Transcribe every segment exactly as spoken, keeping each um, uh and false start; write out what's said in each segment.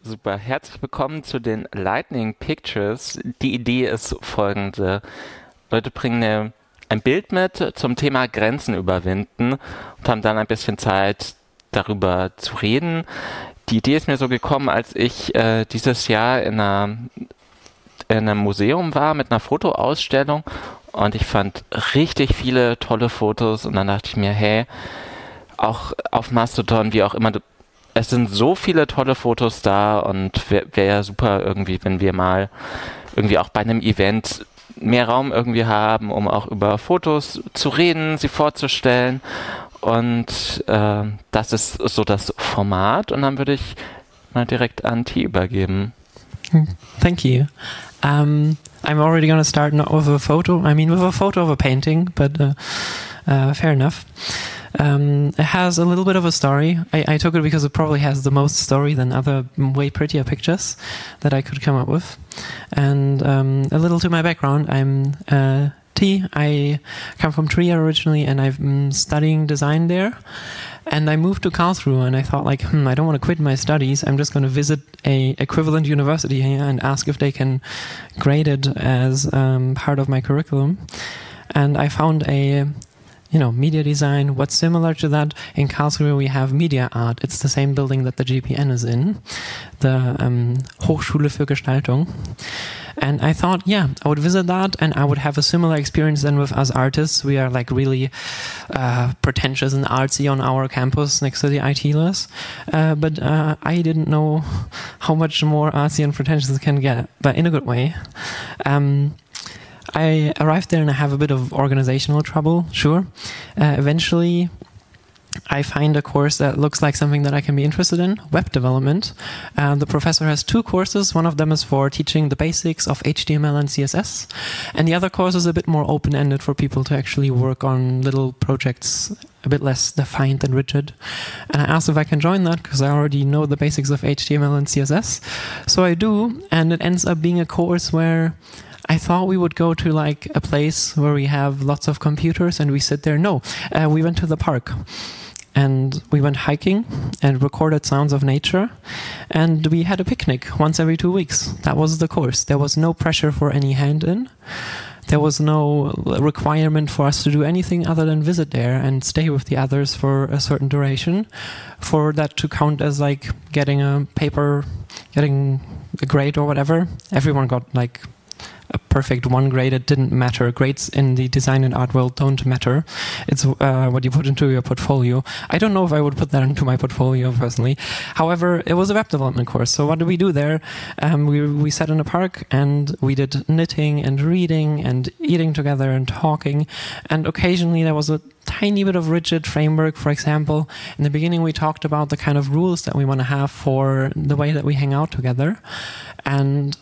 Super, herzlich willkommen zu den Lightning Pictures. Die Idee ist folgende. Leute bringen eine, ein Bild mit zum Thema Grenzen überwinden und haben dann ein bisschen Zeit, darüber zu reden. Die Idee ist mir so gekommen, als ich äh, dieses Jahr in, einer, in einem Museum war mit einer Fotoausstellung und ich fand richtig viele tolle Fotos und dann dachte ich mir, hey, auch auf Mastodon, wie auch immer, es sind so viele tolle Fotos da und wäre wär ja super irgendwie, wenn wir mal irgendwie auch bei einem Event mehr Raum irgendwie haben, um auch über Fotos zu reden, sie vorzustellen. Und äh, das ist so das Format. Und dann würde ich mal direkt an T übergeben. Thank you. Um, I'm already going to start not with a photo. I mean, with a photo of a painting, but uh, uh, fair enough. Um, it has a little bit of a story. I, I took it because it probably has the most story than other way prettier pictures that I could come up with. And um, a little to my background, I'm uh, T. I come from Trier originally, and I've been studying design there. And I moved to Karlsruhe, and I thought, like, hmm, I don't want to quit my studies. I'm just going to visit a equivalent university here and ask if they can grade it as um, part of my curriculum. And I found a You know, media design. What's similar to that? In Karlsruhe, we have media art. It's the same building that the G P N is in, the um, Hochschule für Gestaltung. And I thought, yeah, I would visit that and I would have a similar experience than with us artists. We are like really uh, pretentious and artsy on our campus next to the ITlers. Uh, but uh, I didn't know how much more artsy and pretentious it can get, but in a good way. Um, I arrived there and I have a bit of organizational trouble, sure. Uh, eventually, I find a course that looks like something that I can be interested in, web development. Uh, the professor has two courses. One of them is for teaching the basics of H T M L and C S S. And the other course is a bit more open-ended for people to actually work on little projects, a bit less defined and rigid. And I asked if I can join that because I already know the basics of H T M L and C S S. So I do, and it ends up being a course where I thought we would go to like a place where we have lots of computers and we sit there. No, uh, we went to the park and we went hiking and recorded sounds of nature and we had a picnic once every two weeks. That was the course. There was no pressure for any hand-in. There was no requirement for us to do anything other than visit there and stay with the others for a certain duration for that to count as like getting a paper, getting a grade or whatever. Everyone got like a perfect one grade. It didn't matter. Grades in the design and art world don't matter. It's uh, what you put into your portfolio. I don't know if I would put that into my portfolio personally. However, it was a web development course. So what did we do there? Um, we we sat in a park and we did knitting and reading and eating together and talking. And occasionally there was a tiny bit of rigid framework. For example, in the beginning we talked about the kind of rules that we want to have for the way that we hang out together. And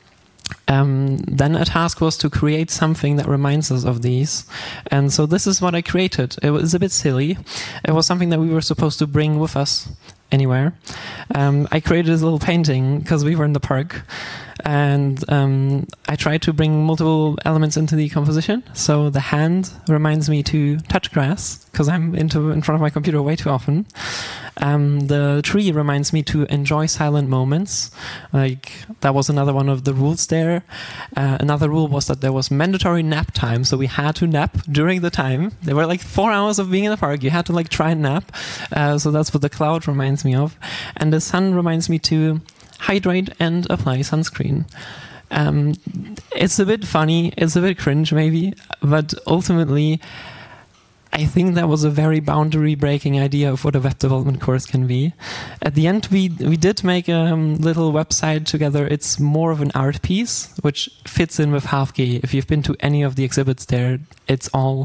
Um, then a task was to create something that reminds us of these. And so this is what I created. It was a bit silly. It was something that we were supposed to bring with us anywhere. Um, I created this little painting because we were in the park. And um, I tried to bring multiple elements into the composition. So the hand reminds me to touch grass because I'm into in front of my computer way too often. Um, the tree reminds me to enjoy silent moments. Like that was another one of the rules there. Uh, another rule was that there was mandatory nap time, so we had to nap during the time. There were like four hours of being in the park. You had to like try and nap. Uh, so that's what the cloud reminds me of. And the sun reminds me to hydrate and apply sunscreen. Um, it's a bit funny, it's a bit cringe maybe, but ultimately I think that was a very boundary-breaking idea of what a web development course can be. At the end, we we did make a um, little website together. It's more of an art piece, which fits in with H G. If you've been to any of the exhibits there, it's all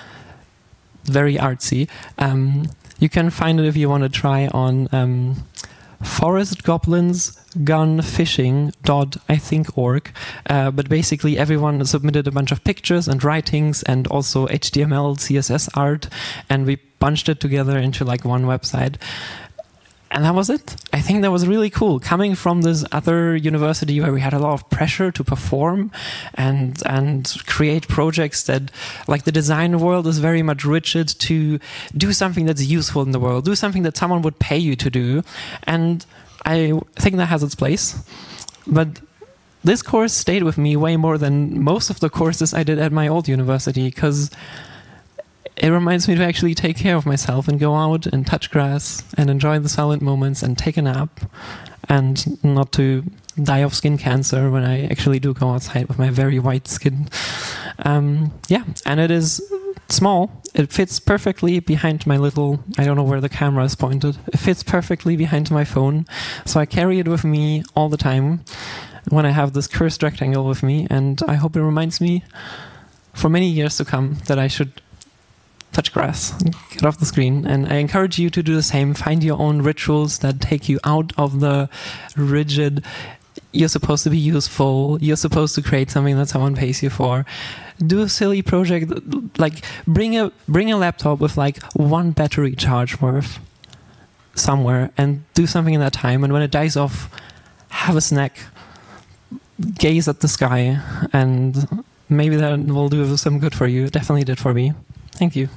very artsy. Um, you can find it if you want to try on um, Forest Goblins Gun Fishing dot I think org, uh, but basically everyone submitted a bunch of pictures and writings and also H T M L, C S S art, and we bunched it together into like one website. And that was it. I think that was really cool. Coming from this other university where we had a lot of pressure to perform and and create projects that, like the design world is very much rigid to do something that's useful in the world, do something that someone would pay you to do. And I think that has its place. But this course stayed with me way more than most of the courses I did at my old university, because it reminds me to actually take care of myself and go out and touch grass and enjoy the silent moments and take a nap, and not to die of skin cancer when I actually do go outside with my very white skin. Um, yeah, and it is small. It fits perfectly behind my little, I don't know where the camera is pointed. It fits perfectly behind my phone. So I carry it with me all the time when I have this cursed rectangle with me. And I hope it reminds me for many years to come that I should touch grass, get off the screen. And I encourage you to do the same. Find your own rituals that take you out of the rigid, you're supposed to be useful, you're supposed to create something that someone pays you for. Do a silly project, like bring a bring a laptop with like one battery charge worth somewhere and do something in that time. And when it dies off, have a snack, gaze at the sky, and maybe that will do some good for you. It definitely did for me. Thank you.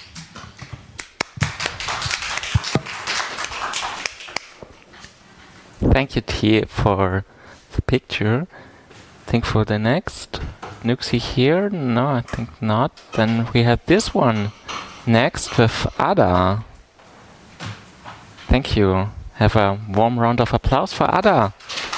Thank you, T, for the picture. I think for the next. Nuxie here? No, I think not. Then we have this one next with Ada. Thank you. Have a warm round of applause for Ada.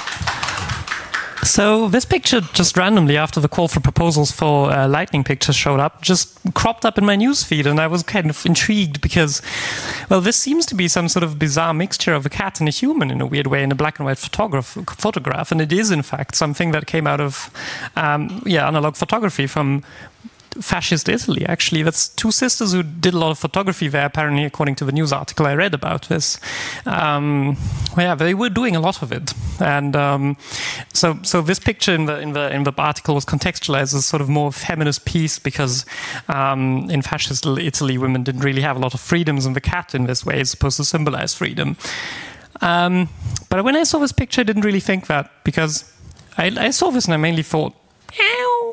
So this picture, just randomly after the call for proposals for uh, Lightning Pictures showed up, just cropped up in my newsfeed, and I was kind of intrigued because, well, this seems to be some sort of bizarre mixture of a cat and a human in a weird way in a black and white photograph, photograph and it is in fact something that came out of um, yeah analog photography from fascist Italy, actually. That's two sisters who did a lot of photography there, apparently, according to the news article I read about this. Um, well, yeah, they were doing a lot of it, and um, so so this picture in the in the in the article was contextualized as sort of more feminist piece because um, in fascist Italy, women didn't really have a lot of freedoms, and the cat in this way is supposed to symbolize freedom. Um, but when I saw this picture, I didn't really think that, because I, I saw this and I mainly thought, ow.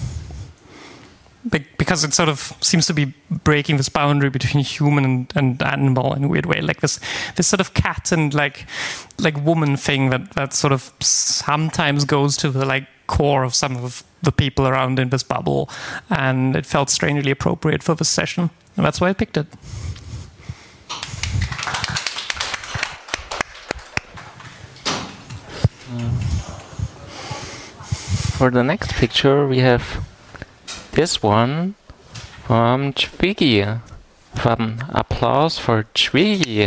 Because it sort of seems to be breaking this boundary between human and, and animal in a weird way, like this this sort of cat and like like woman thing that, that sort of sometimes goes to the like core of some of the people around in this bubble, and it felt strangely appropriate for this session, and that's why I picked it. For the next picture, we have this one from Twiggy. From applause for Twiggy.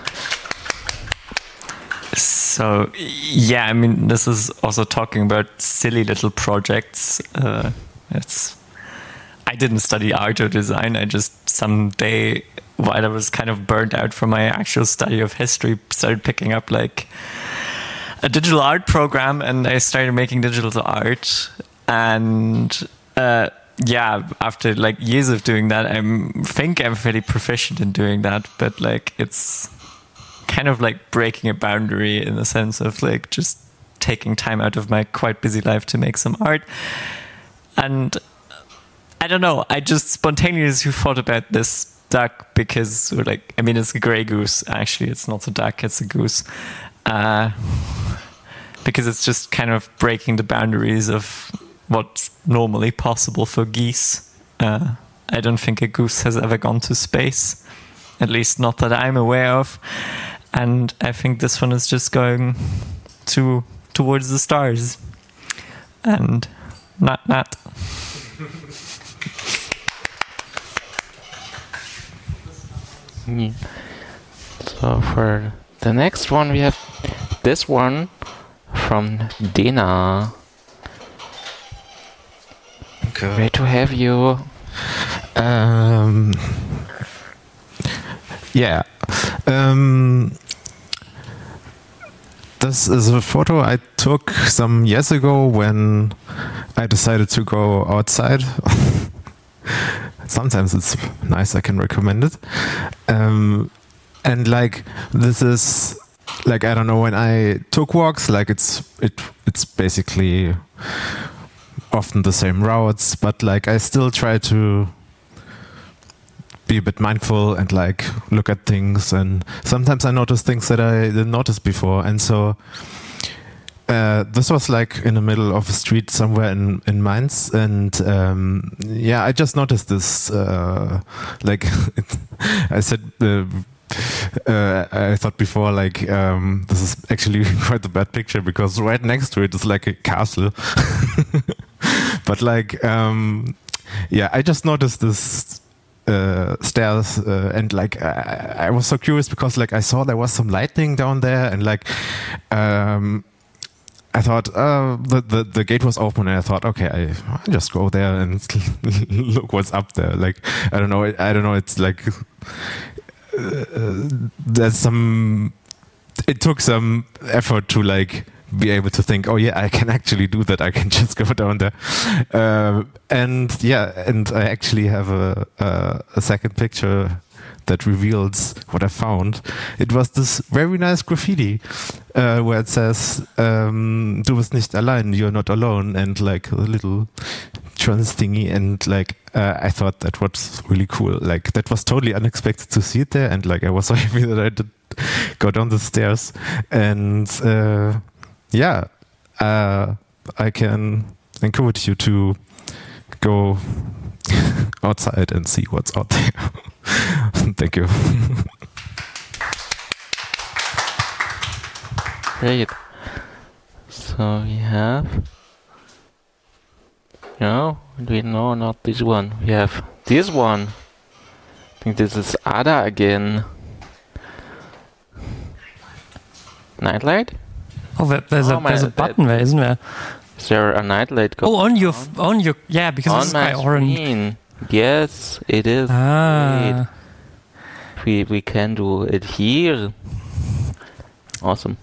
So, yeah, I mean, this is also talking about silly little projects. Uh, it's I didn't study art or design. I just someday, while I was kind of burnt out from my actual study of history, started picking up like a digital art program, and I started making digital art. And uh, yeah, after like years of doing that, I think I'm fairly proficient in doing that. But like, it's kind of like breaking a boundary in the sense of like just taking time out of my quite busy life to make some art. And I don't know, I just spontaneously thought about this duck because, like, I mean, it's a gray goose. Actually, it's not a duck, it's a goose. Uh, because it's just kind of breaking the boundaries of what's normally possible for geese. Uh, I don't think a goose has ever gone to space, at least not that I'm aware of. And I think this one is just going to towards the stars. And not not. So for the next one, we have this one from Dina. Okay. Great to have you. Um, yeah. Um, this is a photo I took some years ago when I decided to go outside. Sometimes it's nice, I can recommend it. Um, and like, this is like, I don't know, when I took walks, like it's it it's basically often the same routes, but like I still try to be a bit mindful and like look at things. And sometimes I notice things that I didn't notice before. And so uh, this was like in the middle of a street somewhere in, in Mainz. And um, yeah, I just noticed this. Uh, like I said, uh, Uh, I thought before, like, um, this is actually quite a bad picture because right next to it is like a castle. But like, um, yeah, I just noticed this uh, stairs uh, and like, I, I was so curious because like I saw there was some lightning down there and like, um, I thought uh, the, the the gate was open and I thought, okay, I I'll just go there and look what's up there. Like, I don't know, I don't know, it's like. Uh, there's some it took some effort to like be able to think, oh yeah, I can actually do that, I can just go down there, uh, and yeah, and I actually have a, a a second picture that reveals what I found. It was this very nice graffiti uh, where it says um, du bist nicht allein, you're not alone, and like a little trans thingy, and like uh, I thought that was really cool. Like that was totally unexpected to see it there, and like I was so happy that I did go down the stairs. And uh, yeah, uh, I can encourage you to go outside and see what's out there. Thank you. Great. So we have. No, we know not this one. We have this one. I think this is Ada again. Nightlight? Oh, there- there's Oh, a my- there's a that- button there, isn't there? Is there a nightlight going Oh, on your f- on your yeah, because on this is my quite orange. screen? Yes, it is. Ah, We we can do it here. Awesome.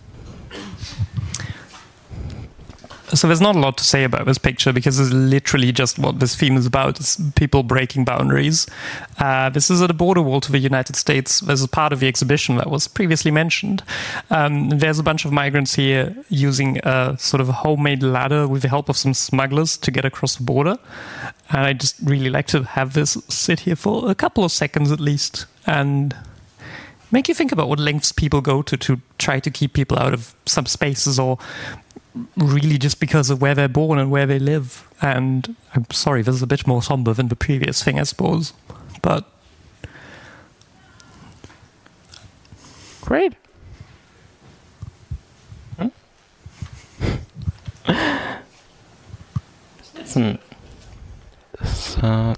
so there's not a lot to say about this picture because it's literally just what this theme is about. It's people breaking boundaries. Uh, this is at a border wall to the United States. There's a part of the exhibition that was previously mentioned. Um, there's a bunch of migrants here using a sort of homemade ladder with the help of some smugglers to get across the border. And I just really like to have this sit here for a couple of seconds at least and make you think about what lengths people go to to try to keep people out of some spaces, or really just because of where they're born and where they live. And I'm sorry, this is a bit more somber than the previous thing, I suppose. But Great. Hmm? Hmm. So,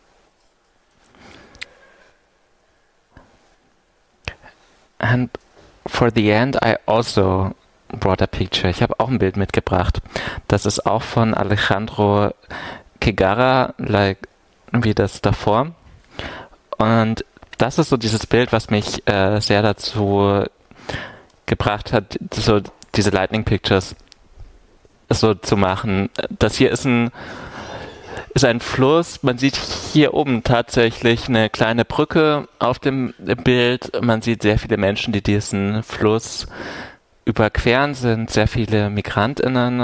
and for the end, I also brought a picture. Ich habe auch ein Bild mitgebracht. Das ist auch von Alejandro Kegara, like, wie das davor. Und das ist so dieses Bild, was mich äh, sehr dazu gebracht hat, so diese Lightning Pictures so zu machen. Das hier ist ein ist ein Fluss. Man sieht hier oben tatsächlich eine kleine Brücke auf dem Bild. Man sieht sehr viele Menschen, die diesen Fluss überqueren, sind sehr viele MigrantInnen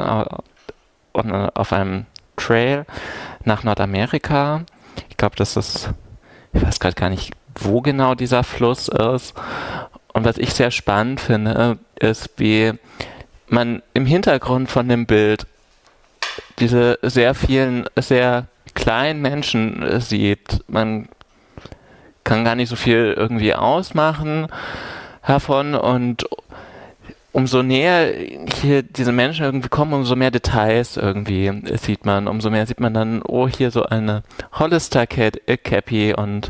auf einem Trail nach Nordamerika. Ich glaube, das ist, ich weiß gerade gar nicht, wo genau dieser Fluss ist. Und was ich sehr spannend finde, ist, wie man im Hintergrund von dem Bild diese sehr vielen, sehr kleinen Menschen sieht. Man kann gar nicht so viel irgendwie ausmachen davon, und umso näher hier diese Menschen irgendwie kommen, umso mehr Details irgendwie sieht man. Umso mehr sieht man dann, oh, hier so eine Hollister-Cappy, und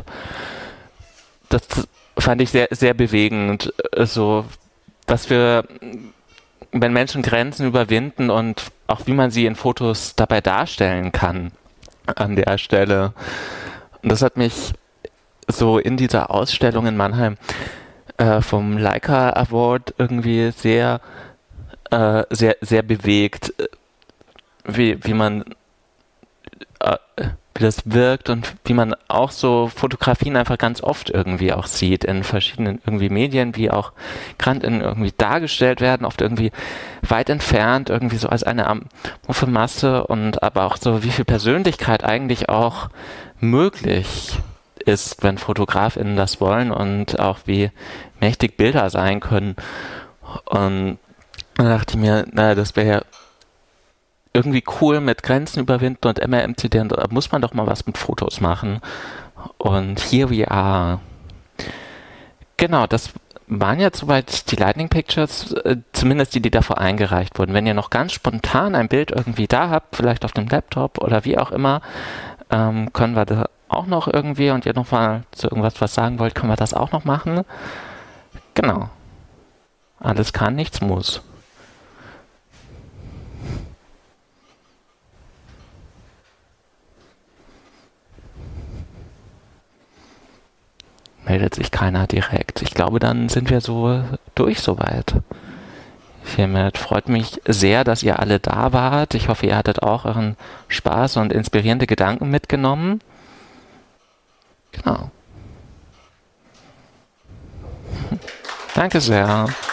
das fand ich sehr, sehr bewegend. So, was wir, wenn Menschen Grenzen überwinden und auch wie man sie in Fotos dabei darstellen kann an der Stelle. Und das hat mich so in dieser Ausstellung in Mannheim äh, vom Leica Award irgendwie sehr, äh, sehr, sehr bewegt, wie, wie man, äh, wie das wirkt und wie man auch so Fotografien einfach ganz oft irgendwie auch sieht in verschiedenen irgendwie Medien, wie auch Granten irgendwie dargestellt werden, oft irgendwie weit entfernt, irgendwie so als eine amorphe Masse, und aber auch so, wie viel Persönlichkeit eigentlich auch möglich ist, wenn FotografInnen das wollen und auch wie mächtig Bilder sein können. Und dann dachte ich mir, na, das wäre ja irgendwie cool mit Grenzen überwinden und M R M C D, da muss man doch mal was mit Fotos machen. Und here we are. Genau, das waren jetzt soweit die Lightning Pictures, äh, zumindest die, die davor eingereicht wurden. Wenn ihr noch ganz spontan ein Bild irgendwie da habt, vielleicht auf dem Laptop oder wie auch immer, ähm, können wir da auch noch irgendwie, und ihr noch mal zu irgendwas was sagen wollt, können wir das auch noch machen. Genau. Alles kann, nichts muss. Meldet sich keiner direkt. Ich glaube, dann sind wir so durch soweit. Hiermit freut mich sehr, dass ihr alle da wart. Ich hoffe, ihr hattet auch euren Spaß und inspirierende Gedanken mitgenommen. Genau. Danke sehr.